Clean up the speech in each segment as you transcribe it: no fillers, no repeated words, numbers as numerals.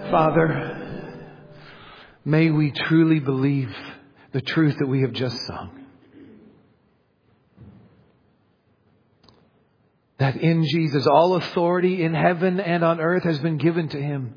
Father, may we truly believe the truth that we have just sung. That in Jesus, all authority in heaven and on earth has been given to Him.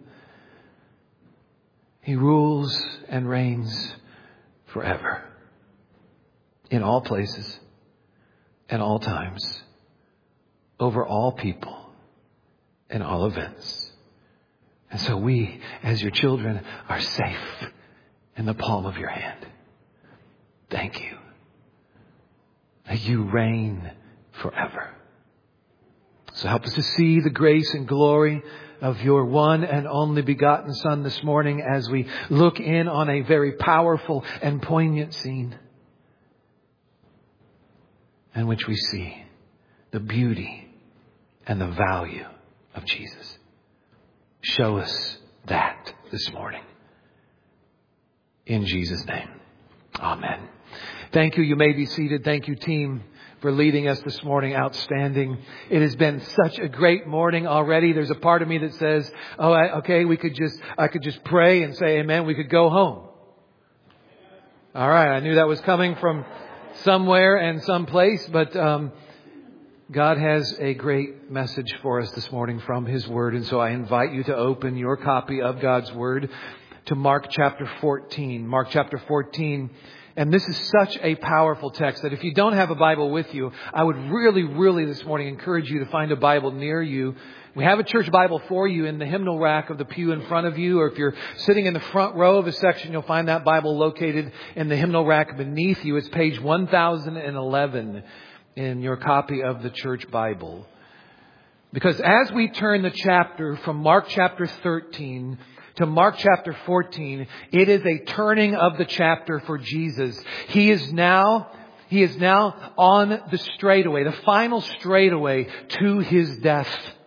He rules and reigns forever. In all places and all times. Over all people and all events. And so we, as your children, are safe in the palm of your hand. Thank you. That you reign forever. So help us to see the grace and glory of your one and only begotten Son this morning as we look in on a very powerful and poignant scene in which we see the beauty and the value of Jesus. Show us that this morning. In Jesus' name. Amen. Thank you. You may be seated. Thank you, team, for leading us this morning. Outstanding. It has been such a great morning already. There's a part of me that says, okay, I could just pray and say amen. We could go home. All right. I knew that was coming from somewhere and someplace, but God has a great message for us this morning from His Word. And so I invite you to open your copy of God's Word to Mark chapter 14. Mark chapter 14. And this is such a powerful text that if you don't have a Bible with you, I would really this morning encourage you to find a Bible near you. We have a church Bible for you in the hymnal rack of the pew in front of you. Or if you're sitting in the front row of a section, you'll find that Bible located in the hymnal rack beneath you. It's page 1011 in your copy of the church Bible. Because as we turn the chapter from Mark chapter 13 to Mark chapter 14, it is a turning of the chapter for Jesus. He is now on the straightaway, the final straightaway to His death.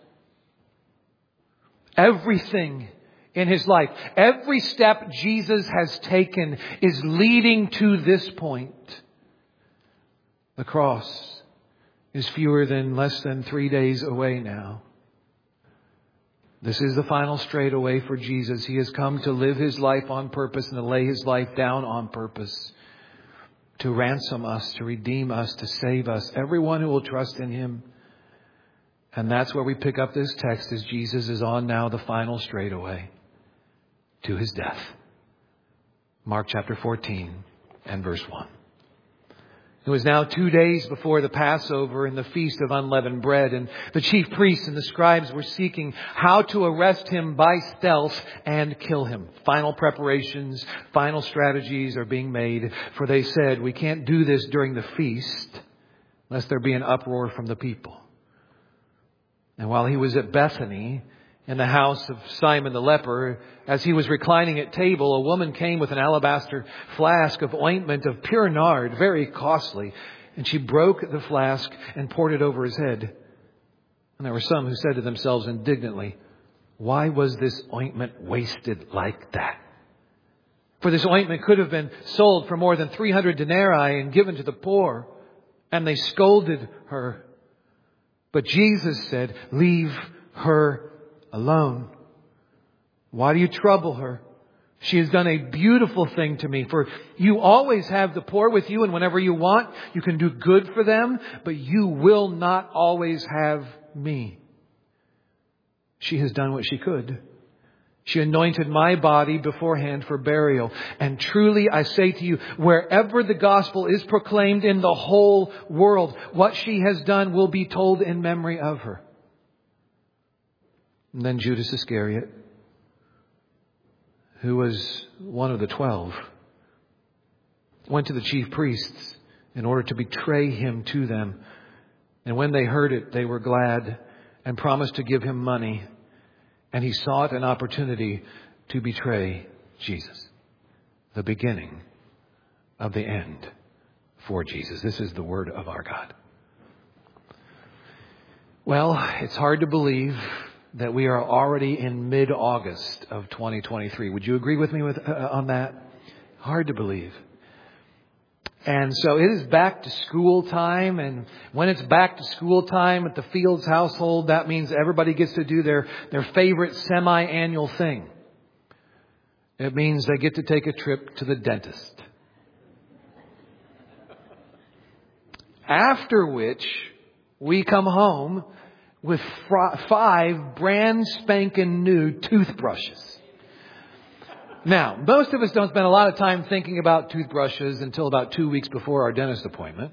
Everything in His life, every step Jesus has taken is leading to this point. The cross is less than 3 days away now. This is the final straightaway for Jesus. He has come to live His life on purpose and to lay His life down on purpose. To ransom us, to redeem us, to save us. Everyone who will trust in Him. And that's where we pick up this text as Jesus is on now the final straightaway to His death. Mark chapter 14 and verse 1. It was now 2 days before the Passover and the Feast of Unleavened Bread, and the chief priests and the scribes were seeking how to arrest Him by stealth and kill Him. Final preparations, final strategies are being made, for they said, we can't do this during the feast lest there be an uproar from the people. And while He was at Bethany, in the house of Simon the leper, as He was reclining at table, a woman came with an alabaster flask of ointment of pure nard, very costly. And she broke the flask and poured it over His head. And there were some who said to themselves indignantly, why was this ointment wasted like that? For this ointment could have been sold for more than 300 denarii and given to the poor. And they scolded her. But Jesus said, leave her alone. Why do you trouble her? She has done a beautiful thing to me. For you always have the poor with you, and whenever you want, you can do good for them, but you will not always have me. She has done what she could. She anointed my body beforehand for burial. And truly I say to you, wherever the gospel is proclaimed in the whole world, what she has done will be told in memory of her. And then Judas Iscariot, who was one of the 12, went to the chief priests in order to betray Him to them. And when they heard it, they were glad and promised to give him money. And he sought an opportunity to betray Jesus. The beginning of the end for Jesus. This is the word of our God. Well, it's hard to believe that we are already in mid-August of 2023. Would you agree with me on that? Hard to believe. And so it is back to school time. And when it's back to school time at the Fields household, that means everybody gets to do their favorite semi-annual thing. It means they get to take a trip to the dentist. After which, we come home with 5 brand spanking new toothbrushes. Now, most of us don't spend a lot of time thinking about toothbrushes until about 2 weeks before our dentist appointment.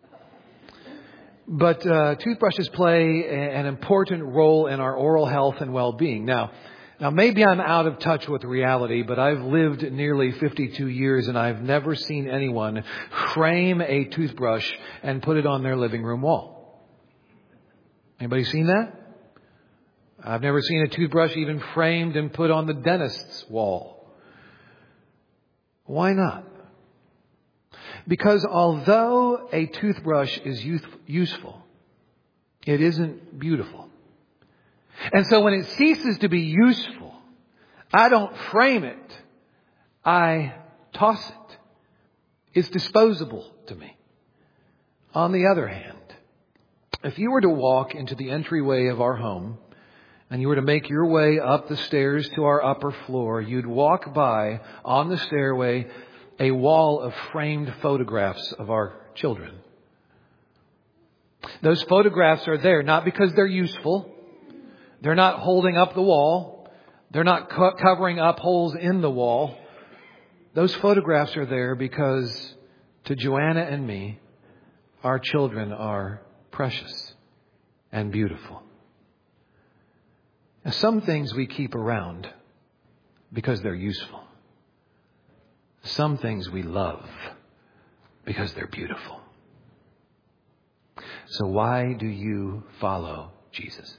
But toothbrushes play an important role in our oral health and well-being. Now, maybe I'm out of touch with reality, but I've lived nearly 52 years and I've never seen anyone frame a toothbrush and put it on their living room wall. Anybody seen that? I've never seen a toothbrush even framed and put on the dentist's wall. Why not? Because although a toothbrush is useful, it isn't beautiful. And so when it ceases to be useful, I don't frame it. I toss it. It's disposable to me. On the other hand, if you were to walk into the entryway of our home and you were to make your way up the stairs to our upper floor, you'd walk by on the stairway a wall of framed photographs of our children. Those photographs are there not because they're useful. They're not holding up the wall. They're not covering up holes in the wall. Those photographs are there because to Joanna and me, our children are precious and beautiful. Now, some things we keep around because they're useful. Some things we love because they're beautiful. So why do you follow Jesus?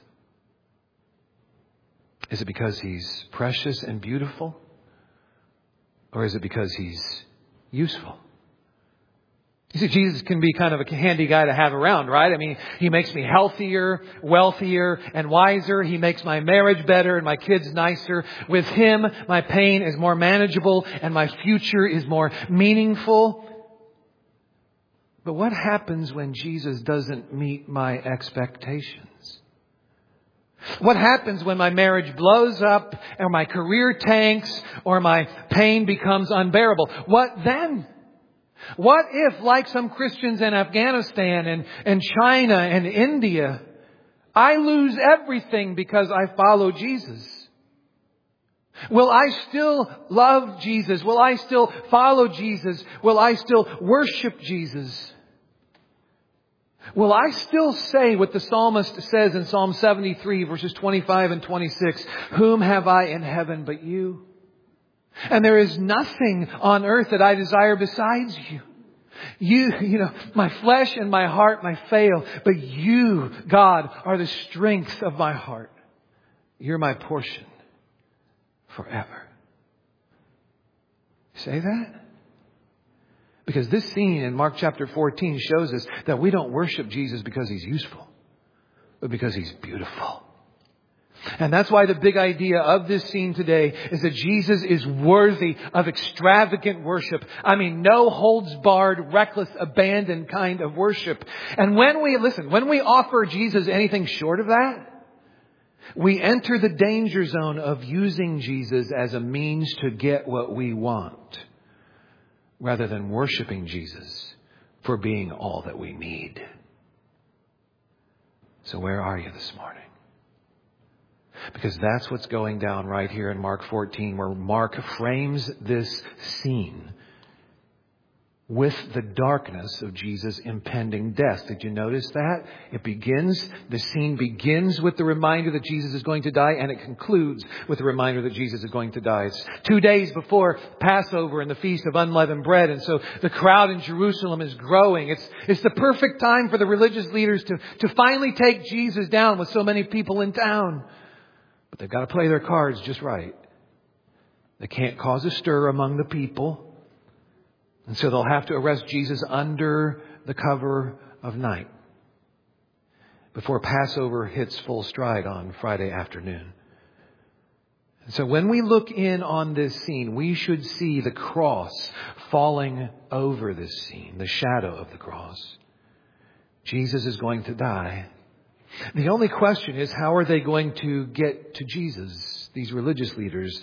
Is it because He's precious and beautiful? Or is it because He's useful? You see, Jesus can be kind of a handy guy to have around, right? I mean, He makes me healthier, wealthier, and wiser. He makes my marriage better and my kids nicer. With Him, my pain is more manageable and my future is more meaningful. But what happens when Jesus doesn't meet my expectations? What happens when my marriage blows up or my career tanks or my pain becomes unbearable? What then? What if, like some Christians in Afghanistan and China and India, I lose everything because I follow Jesus? Will I still love Jesus? Will I still follow Jesus? Will I still worship Jesus? Will I still say what the psalmist says in Psalm 73, verses 25 and 26? Whom have I in heaven but you? And there is nothing on earth that I desire besides you. You know, my flesh and my heart might fail, but you, God, are the strength of my heart. You're my portion forever. Say that? Because this scene in Mark chapter 14 shows us that we don't worship Jesus because He's useful, but because He's beautiful. And that's why the big idea of this scene today is that Jesus is worthy of extravagant worship. I mean, no holds barred, reckless, abandoned kind of worship. And when we offer Jesus anything short of that, we enter the danger zone of using Jesus as a means to get what we want, rather than worshiping Jesus for being all that we need. So where are you this morning? Because that's what's going down right here in Mark 14, where Mark frames this scene with the darkness of Jesus' impending death. Did you notice that? The scene begins with the reminder that Jesus is going to die, and it concludes with the reminder that Jesus is going to die. It's 2 days before Passover and the Feast of Unleavened Bread, and so the crowd in Jerusalem is growing. It's the perfect time for the religious leaders to finally take Jesus down with so many people in town. But they've got to play their cards just right. They can't cause a stir among the people. And so they'll have to arrest Jesus under the cover of night before Passover hits full stride on Friday afternoon. And so when we look in on this scene, we should see the cross falling over this scene, the shadow of the cross. Jesus is going to die. The only question is, how are they going to get to Jesus, these religious leaders?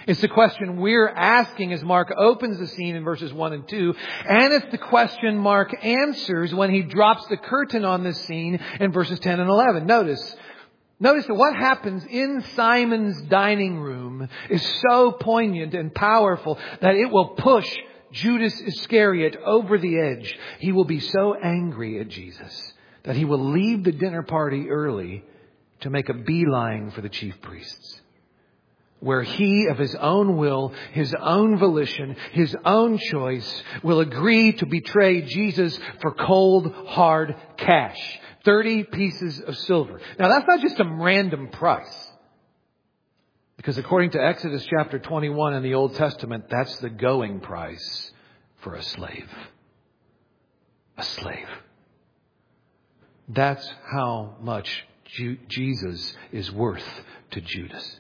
It's the question we're asking as Mark opens the scene in verses 1 and 2. And it's the question Mark answers when he drops the curtain on this scene in verses 10 and 11. Notice that what happens in Simon's dining room is so poignant and powerful that it will push Judas Iscariot over the edge. He will be so angry at Jesus that he will leave the dinner party early to make a beeline for the chief priests, where he, of his own will, his own volition, his own choice, will agree to betray Jesus for cold, hard cash. 30 pieces of silver. Now, that's not just some random price. Because according to Exodus chapter 21 in the Old Testament, that's the going price for a slave. A slave. That's how much Jesus is worth to Judas.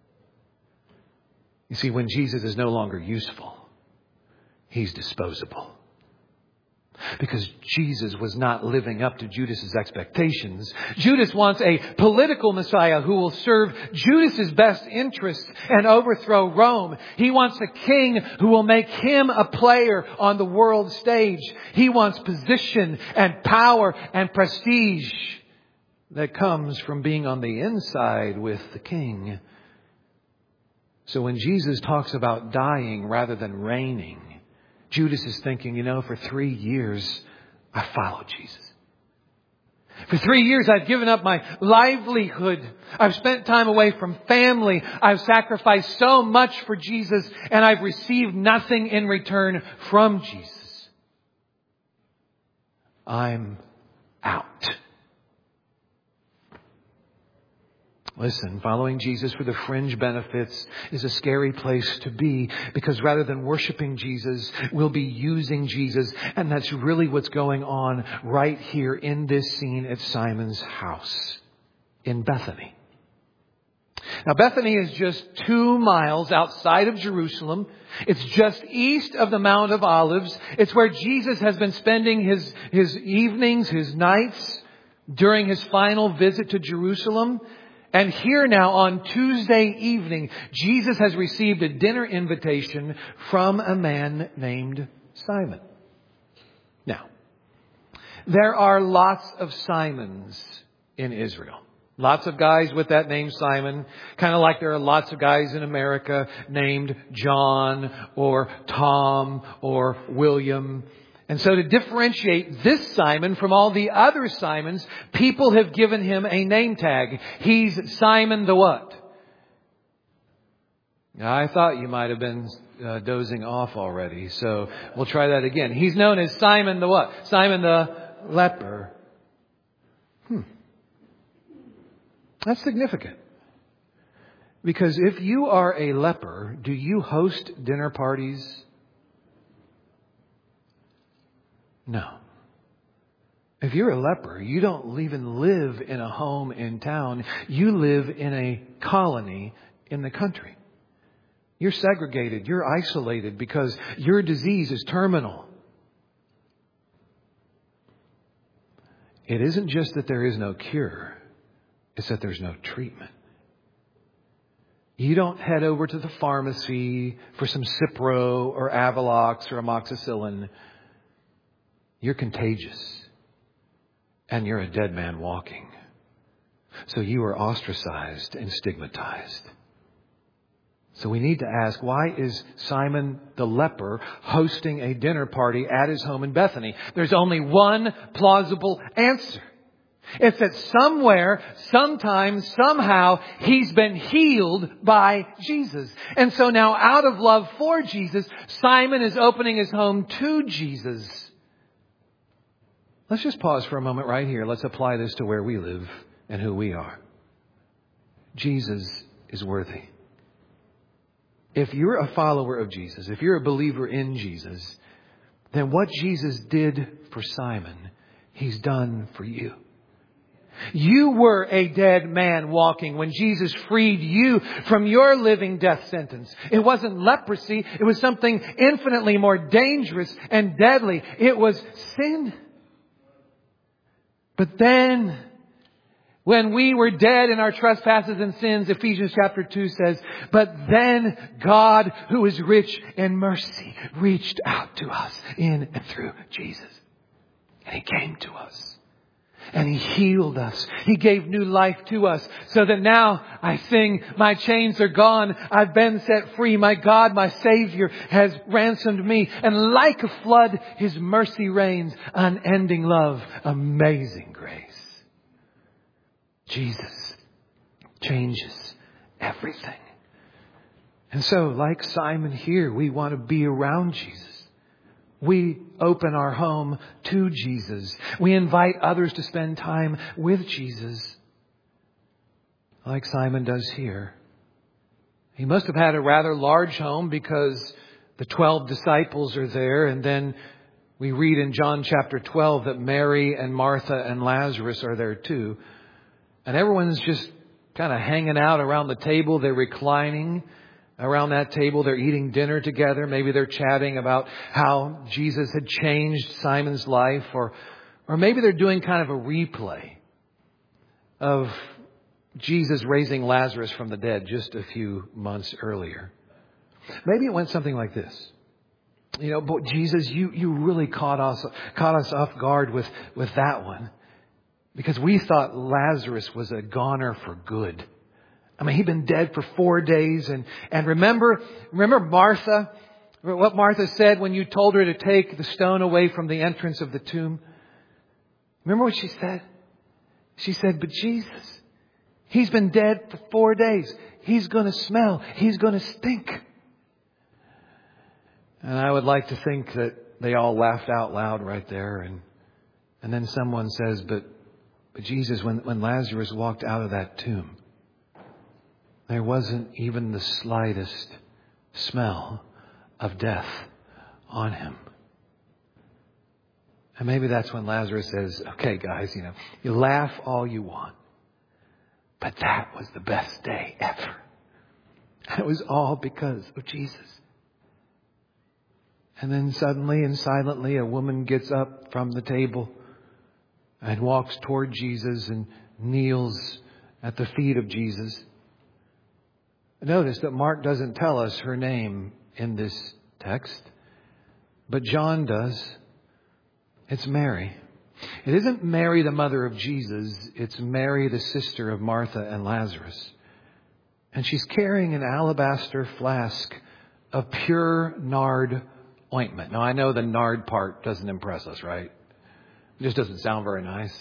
You see, when Jesus is no longer useful, he's disposable. Because Jesus was not living up to Judas's expectations. Judas wants a political Messiah who will serve Judas's best interests and overthrow Rome. He wants a king who will make him a player on the world stage. He wants position and power and prestige that comes from being on the inside with the king. So when Jesus talks about dying rather than reigning, Judas is thinking, for 3 years I followed Jesus. For 3 years I've given up my livelihood. I've spent time away from family. I've sacrificed so much for Jesus and I've received nothing in return from Jesus. I'm out. Listen, following Jesus for the fringe benefits is a scary place to be, because rather than worshiping Jesus, we'll be using Jesus. And that's really what's going on right here in this scene at Simon's house in Bethany. Now, Bethany is just 2 miles outside of Jerusalem. It's just east of the Mount of Olives. It's where Jesus has been spending his evenings, his nights during his final visit to Jerusalem. And here now on Tuesday evening, Jesus has received a dinner invitation from a man named Simon. Now, there are lots of Simons in Israel. Lots of guys with that name Simon, kind of like there are lots of guys in America named John or Tom or William. And so to differentiate this Simon from all the other Simons, people have given him a name tag. He's Simon the what? Now, I thought you might have been dozing off already, so we'll try that again. He's known as Simon the what? Simon the leper. That's significant. Because if you are a leper, do you host dinner parties? No. If you're a leper, you don't even live in a home in town. You live in a colony in the country. You're segregated. You're isolated because your disease is terminal. It isn't just that there is no cure. It's that there's no treatment. You don't head over to the pharmacy for some Cipro or Avelox or amoxicillin. You're contagious. And you're a dead man walking. So you are ostracized and stigmatized. So we need to ask, why is Simon the leper hosting a dinner party at his home in Bethany? There's only one plausible answer. It's that somewhere, sometime, somehow, he's been healed by Jesus. And so now, out of love for Jesus, Simon is opening his home to Jesus. Let's just pause for a moment right here. Let's apply this to where we live and who we are. Jesus is worthy. If you're a follower of Jesus, if you're a believer in Jesus, then what Jesus did for Simon, he's done for you. You were a dead man walking when Jesus freed you from your living death sentence. It wasn't leprosy. It was something infinitely more dangerous and deadly. It was sin. But then, When we were dead in our trespasses and sins, Ephesians chapter 2 says, but then God, who is rich in mercy, reached out to us in and through Jesus. And He came to us. And He healed us. He gave new life to us. So that now I sing, my chains are gone. I've been set free. My God, my Savior has ransomed me. And like a flood, His mercy reigns. Unending love. Amazing grace. Jesus changes everything. And so, like Simon here, we want to be around Jesus. We open our home to Jesus. We invite others to spend time with Jesus. Like Simon does here. He must have had a rather large home because the 12 disciples are there. And then we read in John chapter 12 that Mary and Martha and Lazarus are there too. And everyone's just kind of hanging out around the table. They're reclining around that table. They're eating dinner together. Maybe they're chatting about how Jesus had changed Simon's life. Or maybe they're doing kind of a replay of Jesus raising Lazarus from the dead just a few months earlier. Maybe it went something like this. You know, but Jesus, you really caught us off guard with that one. Because we thought Lazarus was a goner for good. I mean, he'd been dead for 4 days. And remember Martha? What Martha said when you told her to take the stone away from the entrance of the tomb? Remember what she said? She said, but Jesus, He's been dead for 4 days. He's going to smell. He's going to stink. And I would like to think that they all laughed out loud right there. And then someone says, but Jesus, when Lazarus walked out of that tomb, there wasn't even the slightest smell of death on him. And maybe that's when Lazarus says, okay, guys, you laugh all you want, but that was the best day ever. And it was all because of Jesus. And then suddenly and silently, a woman gets up from the table and walks toward Jesus and kneels at the feet of Jesus. Notice that Mark doesn't tell us her name in this text, but John does. It's Mary. It isn't Mary, the mother of Jesus. It's Mary, the sister of Martha and Lazarus. And she's carrying an alabaster flask of pure nard ointment. Now, I know the nard part doesn't impress us, right? It just doesn't sound very nice.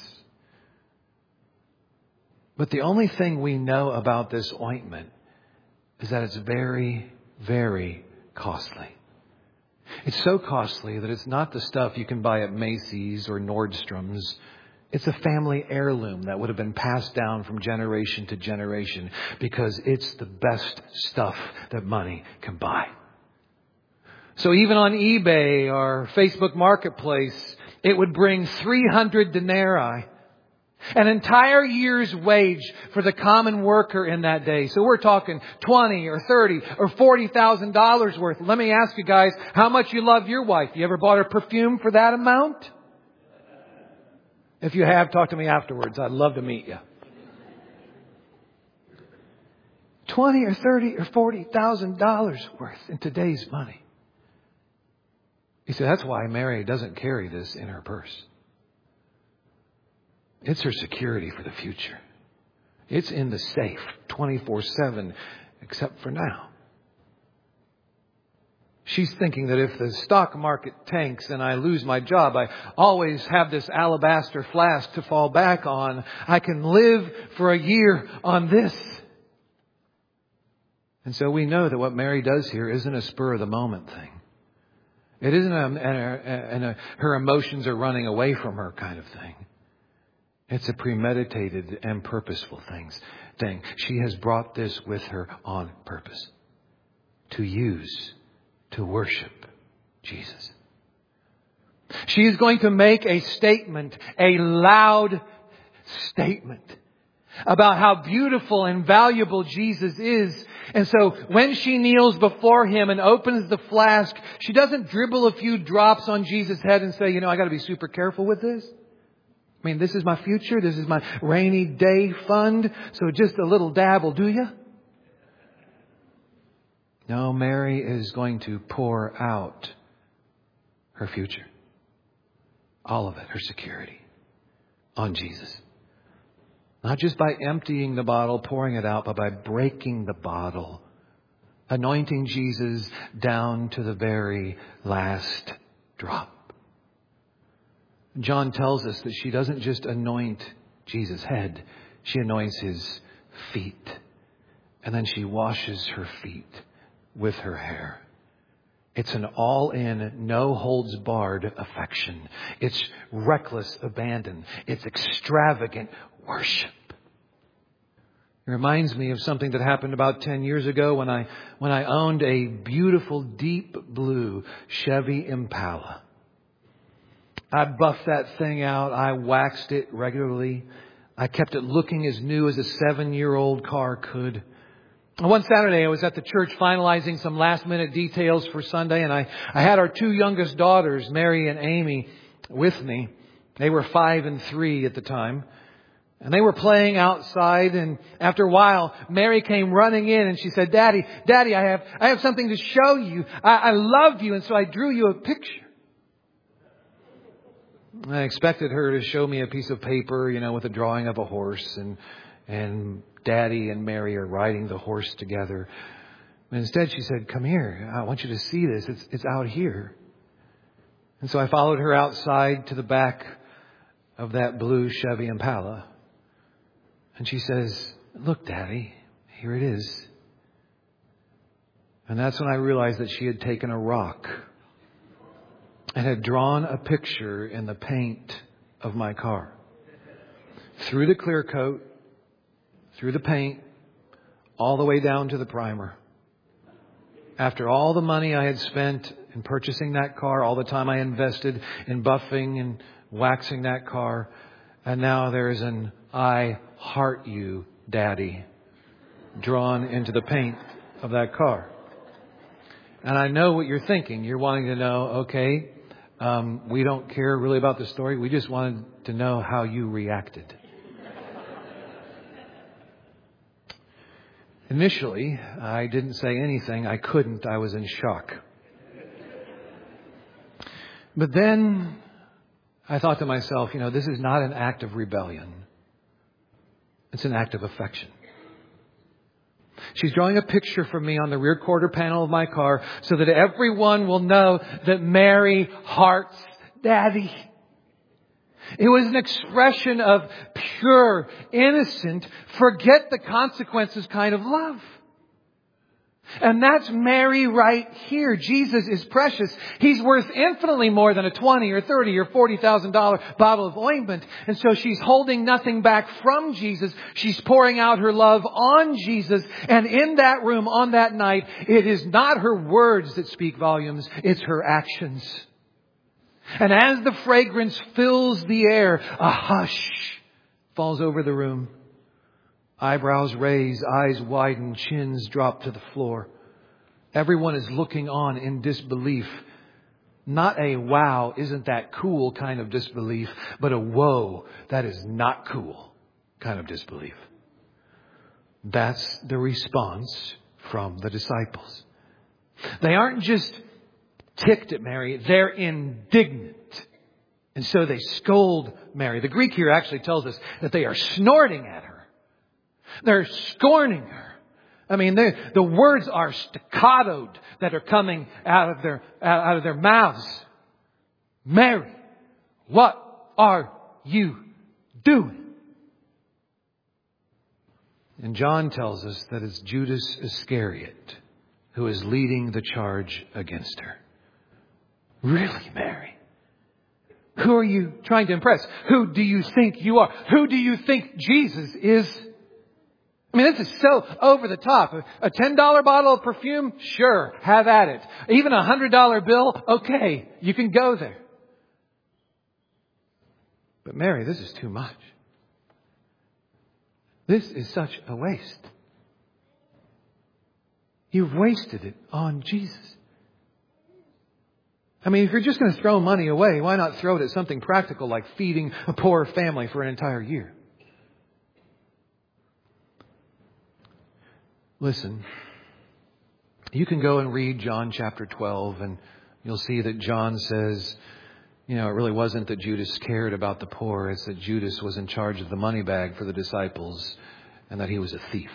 But the only thing we know about this ointment is that it's very, very costly. It's so costly that it's not the stuff you can buy at Macy's or Nordstrom's. It's a family heirloom that would have been passed down from generation to generation because it's the best stuff that money can buy. So even on eBay or Facebook Marketplace, it would bring 300 denarii, an entire year's wage for the common worker in that day. So we're talking $20 or $30 or $40,000 worth. Let me ask you guys, how much you love your wife? You ever bought her perfume for that amount? If you have, talk to me afterwards. I'd love to meet you. $20 or $30 or $40,000 worth in today's money. You see, that's why Mary doesn't carry this in her purse. It's her security for the future. It's in the safe 24/7, except for now. She's thinking that if the stock market tanks and I lose my job, I always have this alabaster flask to fall back on. I can live for a year on this. And so we know that what Mary does here isn't a spur of the moment thing. It isn't her emotions are running away from her kind of thing. It's a premeditated and purposeful thing. She has brought this with her on purpose. To use, to worship Jesus. She is going to make a statement, a loud statement about how beautiful and valuable Jesus is. And so when she kneels before Him and opens the flask, she doesn't dribble a few drops on Jesus' head and say, I got to be super careful with this. I mean, this is my future. This is my rainy day fund. So just a little dab will do you. No, Mary is going to pour out her future. All of it, her security, on Jesus. Not just by emptying the bottle, pouring it out, but by breaking the bottle. Anointing Jesus down to the very last drop. John tells us that she doesn't just anoint Jesus' head. She anoints His feet. And then she washes her feet with her hair. It's an all-in, no-holds-barred affection. It's reckless abandon. It's extravagant worship. It reminds me of something that happened about 10 years ago when I owned a beautiful deep blue Chevy Impala. I buffed that thing out. I waxed it regularly. I kept it looking as new as a 7-year-old car could. One Saturday, I was at the church finalizing some last-minute details for Sunday, and I had our 2 youngest daughters, Mary and Amy, with me. They were 5 and 3 at the time. And they were playing outside, and after a while, Mary came running in and she said, Daddy, I have something to show you. I love you, and so I drew you a picture. I expected her to show me a piece of paper, with a drawing of a horse, and Daddy and Mary are riding the horse together. And instead she said, come here. I want you to see this. It's out here. And so I followed her outside to the back of that blue Chevy Impala. And she says, look, Daddy, here it is. And that's when I realized that she had taken a rock and had drawn a picture in the paint of my car. Through the clear coat, through the paint, all the way down to the primer. After all the money I had spent in purchasing that car, all the time I invested in buffing and waxing that car, and now there's an I heart you, Daddy, drawn into the paint of that car. And I know what you're thinking. You're wanting to know, okay, we don't care really about the story. We just wanted to know how you reacted. Initially, I didn't say anything. I couldn't. I was in shock. But then I thought to myself, this is not an act of rebellion. It's an act of affection. She's drawing a picture for me on the rear quarter panel of my car so that everyone will know that Mary hearts Daddy. It was an expression of pure, innocent, forget the consequences kind of love. And that's Mary right here. Jesus is precious. He's worth infinitely more than a $20 or $30 or $40,000 bottle of ointment. And so she's holding nothing back from Jesus. She's pouring out her love on Jesus. And in that room on that night, it is not her words that speak volumes. It's her actions. And as the fragrance fills the air, a hush falls over the room. Eyebrows raise, eyes widen, chins drop to the floor. Everyone is looking on in disbelief. Not a wow, isn't that cool kind of disbelief, but a whoa, that is not cool kind of disbelief. That's the response from the disciples. They aren't just ticked at Mary, they're indignant. And so they scold Mary. The Greek here actually tells us that they are snorting at her. They're scorning her. I mean, the words are staccatoed that are coming out of their mouths. Mary, what are you doing? And John tells us that it's Judas Iscariot who is leading the charge against her. Really, Mary? Who are you trying to impress? Who do you think you are? Who do you think Jesus is? I mean, this is so over the top. A $10 bottle of perfume? Sure, have at it. Even a $100 bill? Okay, you can go there. But Mary, this is too much. This is such a waste. You've wasted it on Jesus. I mean, if you're just going to throw money away, why not throw it at something practical like feeding a poor family for an entire year? Listen, you can go and read John chapter 12 and you'll see that John says, it really wasn't that Judas cared about the poor. It's that Judas was in charge of the money bag for the disciples and that he was a thief.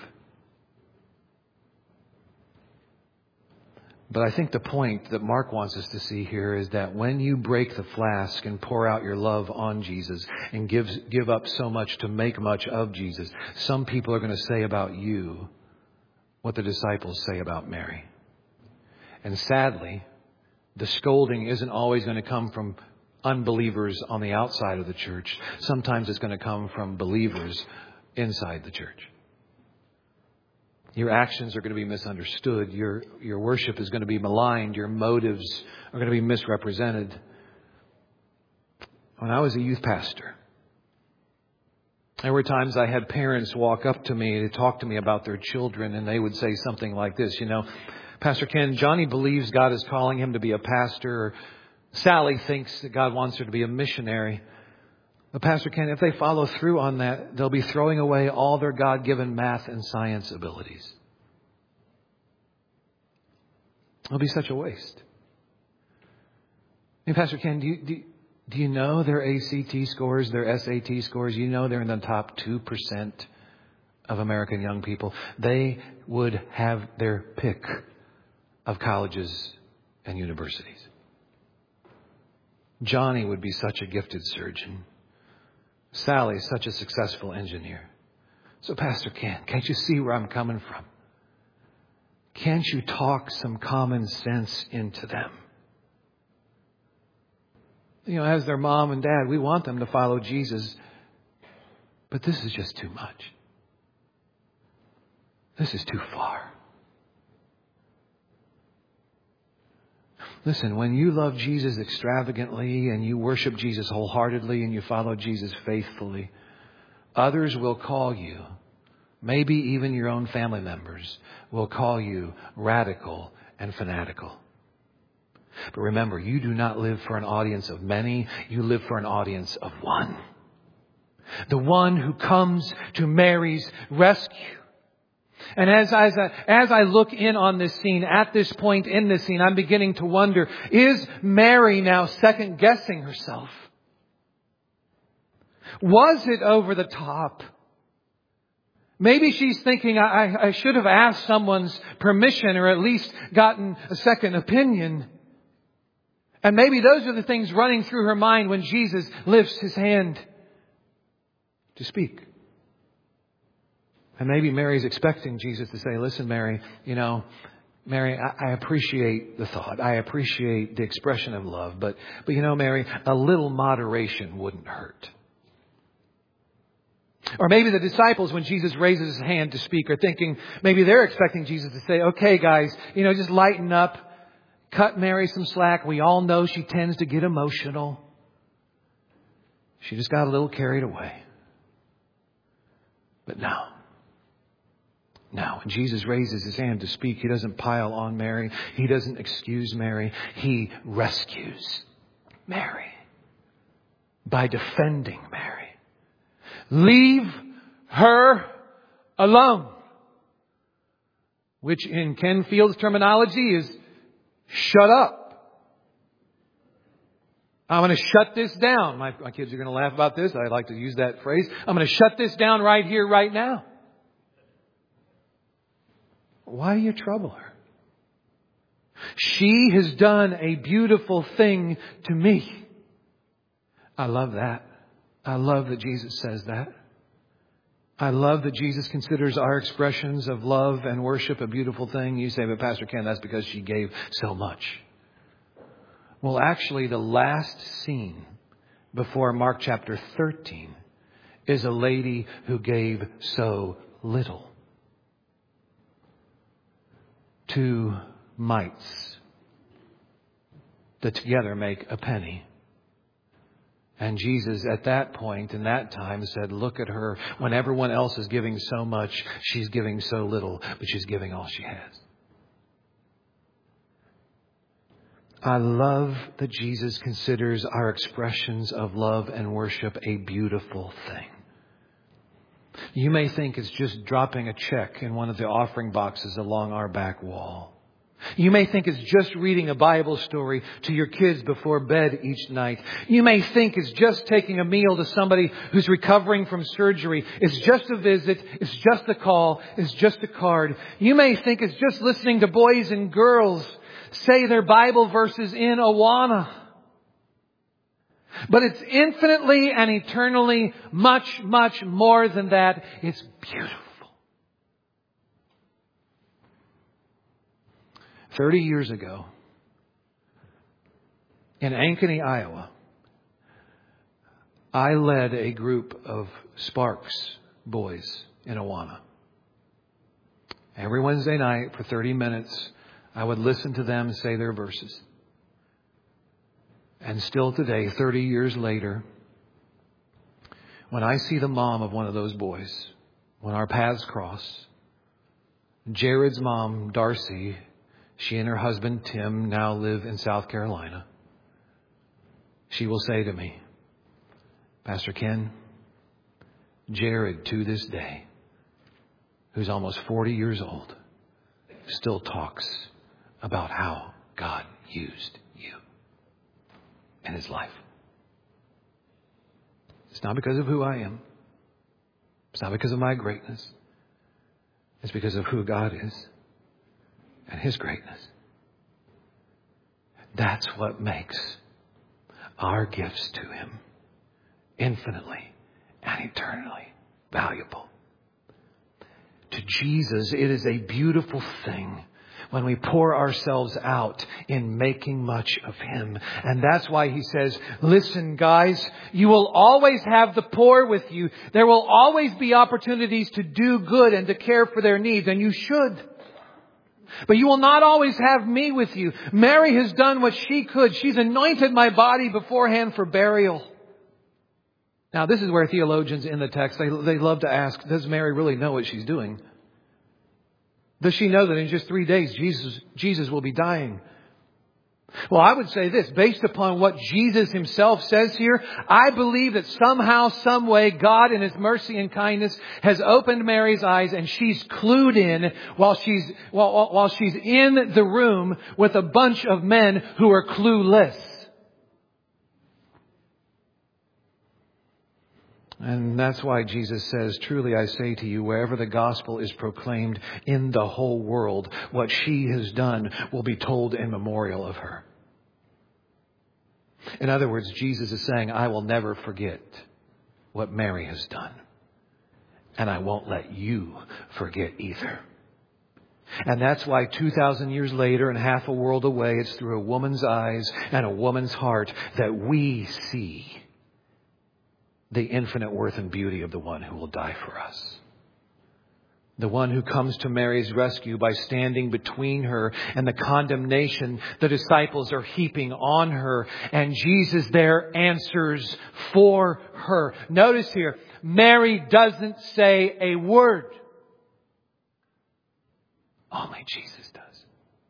But I think the point that Mark wants us to see here is that when you break the flask and pour out your love on Jesus and give up so much to make much of Jesus, some people are going to say about you what the disciples say about Mary. And sadly, the scolding isn't always going to come from unbelievers on the outside of the church. Sometimes it's going to come from believers inside the church. Your actions are going to be misunderstood. Your worship is going to be maligned. Your motives are going to be misrepresented. When I was a youth pastor, there were times I had parents walk up to me to talk to me about their children, and they would say something like this, Pastor Ken, Johnny believes God is calling him to be a pastor, or Sally thinks that God wants her to be a missionary. But Pastor Ken, if they follow through on that, they'll be throwing away all their God-given math and science abilities. It'll be such a waste. Hey, Pastor Ken, do you know their ACT scores, their SAT scores? You know they're in the top 2% of American young people. They would have their pick of colleges and universities. Johnny would be such a gifted surgeon. Sally, such a successful engineer. So, Pastor Ken, can't you see where I'm coming from? Can't you talk some common sense into them? As their mom and dad, we want them to follow Jesus. But this is just too much. This is too far. Listen, when you love Jesus extravagantly and you worship Jesus wholeheartedly and you follow Jesus faithfully, others will call you, maybe even your own family members, will call you radical and fanatical. But remember, you do not live for an audience of many. You live for an audience of one. The one who comes to Mary's rescue. And as I look in on this scene, at this point in this scene, I'm beginning to wonder, is Mary now second guessing herself? Was it over the top? Maybe she's thinking, I should have asked someone's permission or at least gotten a second opinion. And maybe those are the things running through her mind when Jesus lifts his hand to speak. And maybe Mary's expecting Jesus to say, listen, Mary, Mary, I appreciate the thought. I appreciate the expression of love. But Mary, a little moderation wouldn't hurt. Or maybe the disciples, when Jesus raises his hand to speak, are thinking, maybe they're expecting Jesus to say, okay, guys, just lighten up. Cut Mary some slack. We all know she tends to get emotional. She just got a little carried away. But no. Now, when Jesus raises his hand to speak, he doesn't pile on Mary. He doesn't excuse Mary. He rescues Mary by defending Mary. Leave her alone. Which in Ken Field's terminology is shut up. I'm going to shut this down. My kids are going to laugh about this. I like to use that phrase. I'm going to shut this down right here, right now. Why do you trouble her? She has done a beautiful thing to me. I love that. I love that Jesus says that. I love that Jesus considers our expressions of love and worship a beautiful thing. You say, but Pastor Ken, that's because she gave so much. Well, actually, the last scene before Mark chapter 13 is a lady who gave so little. 2 mites that together make a penny. And Jesus at that point in that time said, look at her. When everyone else is giving so much, she's giving so little, but she's giving all she has. I love that Jesus considers our expressions of love and worship a beautiful thing. You may think it's just dropping a check in one of the offering boxes along our back wall. You may think it's just reading a Bible story to your kids before bed each night. You may think it's just taking a meal to somebody who's recovering from surgery. It's just a visit. It's just a call. It's just a card. You may think it's just listening to boys and girls say their Bible verses in Awana. But it's infinitely and eternally much, much more than that. It's beautiful. 30 years ago, in Ankeny, Iowa, I led a group of Sparks boys in Awana. Every Wednesday night for 30 minutes, I would listen to them say their verses. And still today, 30 years later, when I see the mom of one of those boys, when our paths cross, Jared's mom, Darcy, she and her husband, Tim, now live in South Carolina. She will say to me, Pastor Ken, Jared to this day, who's almost 40 years old, still talks about how God used you in his life. It's not because of who I am. It's not because of my greatness. It's because of who God is and his greatness. That's what makes our gifts to him infinitely and eternally valuable. To Jesus, it is a beautiful thing when we pour ourselves out in making much of him. And that's why he says, listen, guys, you will always have the poor with you. There will always be opportunities to do good and to care for their needs, and you should. But you will not always have me with you. Mary has done what she could. She's anointed my body beforehand for burial. Now, this is where theologians in the text, they love to ask, does Mary really know what she's doing? Does she know that in just 3 days, Jesus will be dying? Well, I would say this, based upon what Jesus himself says here, I believe that somehow, some way, God in his mercy and kindness has opened Mary's eyes and she's clued in while she's in the room with a bunch of men who are clueless. And that's why Jesus says, truly I say to you, wherever the gospel is proclaimed in the whole world, what she has done will be told in memorial of her. In other words, Jesus is saying, I will never forget what Mary has done. And I won't let you forget either. And that's why 2,000 years later and half a world away, it's through a woman's eyes and a woman's heart that we see the infinite worth and beauty of the one who will die for us. The one who comes to Mary's rescue by standing between her and the condemnation the disciples are heaping on her. And Jesus there answers for her. Notice here, Mary doesn't say a word. Only Jesus does.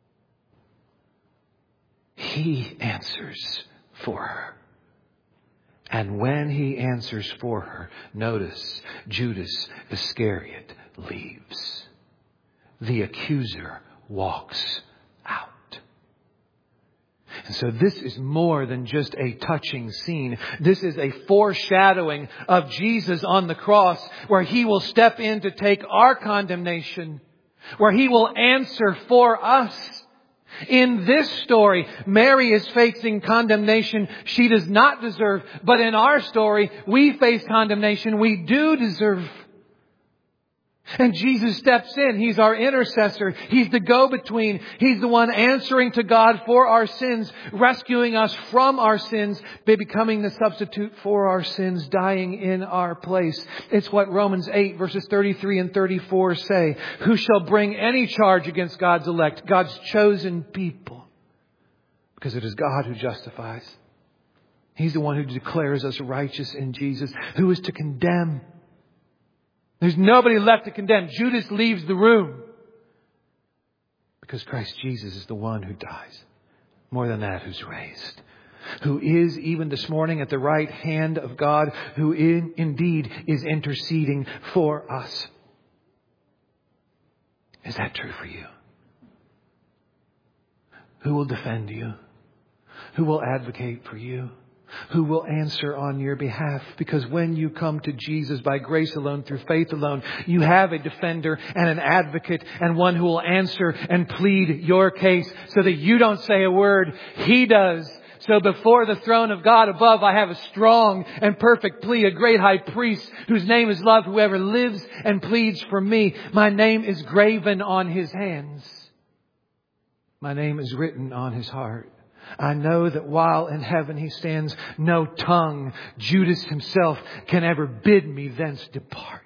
He answers for her. And when he answers for her, notice Judas Iscariot leaves. The accuser walks out. And so this is more than just a touching scene. This is a foreshadowing of Jesus on the cross, where he will step in to take our condemnation, where he will answer for us. In this story, Mary is facing condemnation she does not deserve. But in our story, we face condemnation we do deserve. And Jesus steps in. He's our intercessor. He's the go-between. He's the one answering to God for our sins, rescuing us from our sins by becoming the substitute for our sins, dying in our place. It's what Romans 8 verses 33 and 34 say. Who shall bring any charge against God's elect, God's chosen people? Because it is God who justifies. He's the one who declares us righteous in Jesus. Who is to condemn? There's nobody left to condemn. Judas leaves the room because Christ Jesus is the one who dies. More than that, who's raised. Who is even this morning at the right hand of God, who indeed is interceding for us. Is that true for you? Who will defend you? Who will advocate for you? Who will answer on your behalf? Because when you come to Jesus by grace alone, through faith alone, you have a defender and an advocate and one who will answer and plead your case so that you don't say a word. He does. So before the throne of God above, I have a strong and perfect plea, a great high priest whose name is love, whoever lives and pleads for me. My name is graven on his hands. My name is written on his heart. I know that while in heaven he stands, no tongue, Judas himself, can ever bid me thence depart.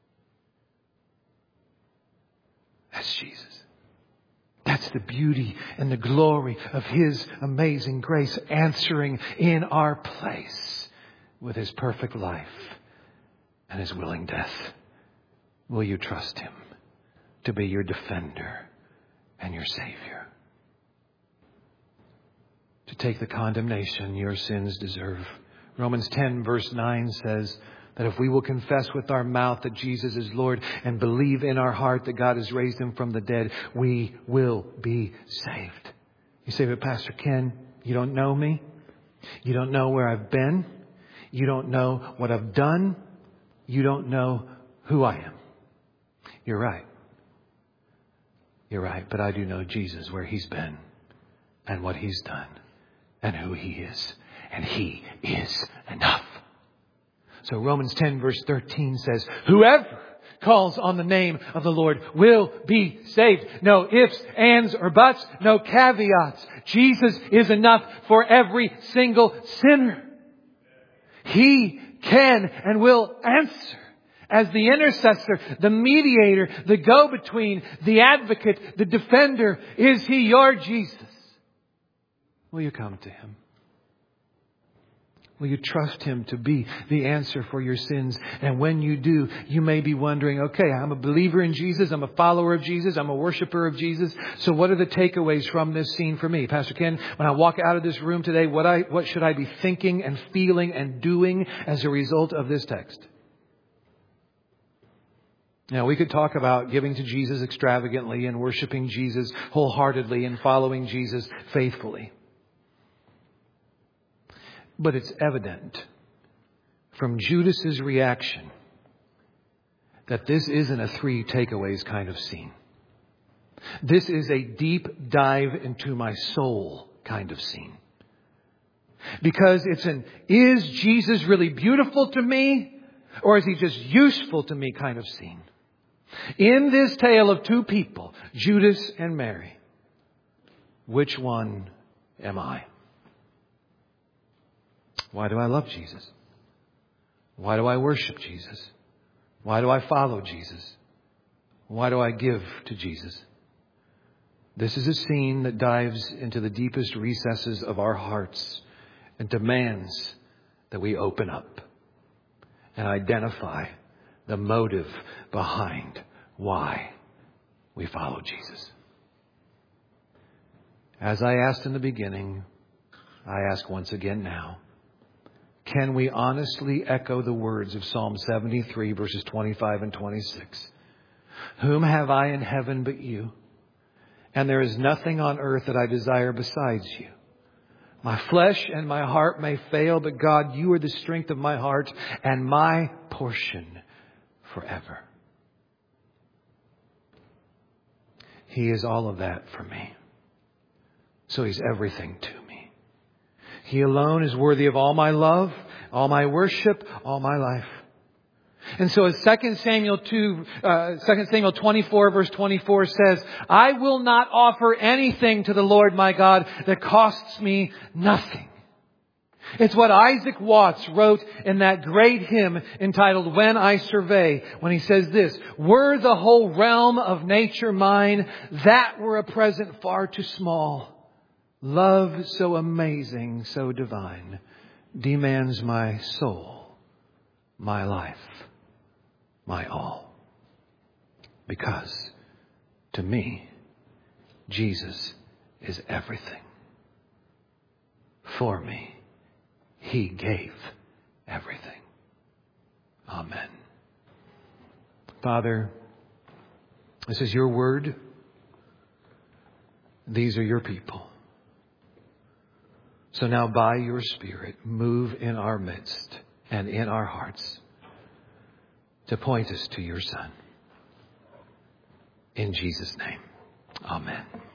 That's Jesus. That's the beauty and the glory of his amazing grace, answering in our place with his perfect life and his willing death. Will you trust him to be your defender and your Savior? To take the condemnation your sins deserve. Romans 10 verse 9 says that if we will confess with our mouth that Jesus is Lord and believe in our heart that God has raised him from the dead, we will be saved. You say, but Pastor Ken, you don't know me. You don't know where I've been. You don't know what I've done. You don't know who I am. You're right. You're right. But I do know Jesus, where he's been and what he's done and who he is. And he is enough. So Romans 10 verse 13 says, whoever calls on the name of the Lord will be saved. No ifs, ands, or buts. No caveats. Jesus is enough for every single sinner. He can and will answer as the intercessor, the mediator, the go-between, the advocate, the defender. Is he your Jesus? Will you come to him? Will you trust him to be the answer for your sins? And when you do, you may be wondering, okay, I'm a believer in Jesus. I'm a follower of Jesus. I'm a worshiper of Jesus. So what are the takeaways from this scene for me? Pastor Ken, when I walk out of this room today, what should I be thinking and feeling and doing as a result of this text? Now, we could talk about giving to Jesus extravagantly and worshiping Jesus wholeheartedly and following Jesus faithfully. But it's evident from Judas's reaction that this isn't a 3 takeaways kind of scene. This is a deep dive into my soul kind of scene. Because it's is Jesus really beautiful to me, or is he just useful to me kind of scene? In this tale of 2 people, Judas and Mary, which one am I? Why do I love Jesus? Why do I worship Jesus? Why do I follow Jesus? Why do I give to Jesus? This is a scene that dives into the deepest recesses of our hearts and demands that we open up and identify the motive behind why we follow Jesus. As I asked in the beginning, I ask once again now. Can we honestly echo the words of Psalm 73 verses 25 and 26? Whom have I in heaven but you? And there is nothing on earth that I desire besides you. My flesh and my heart may fail, but God, you are the strength of my heart and my portion forever. He is all of that for me. So he's everything to me. He alone is worthy of all my love, all my worship, all my life. And so as 2 Samuel 24 verse 24 says, I will not offer anything to the Lord my God that costs me nothing. It's what Isaac Watts wrote in that great hymn entitled When I Survey, when he says this, were the whole realm of nature mine, that were a present far too small. Love so amazing, so divine, demands my soul, my life, my all. Because to me, Jesus is everything. for me. He gave everything. Amen. Father, this is your word. These are your people. So now by your Spirit, move in our midst and in our hearts to point us to your Son. In Jesus' name, amen.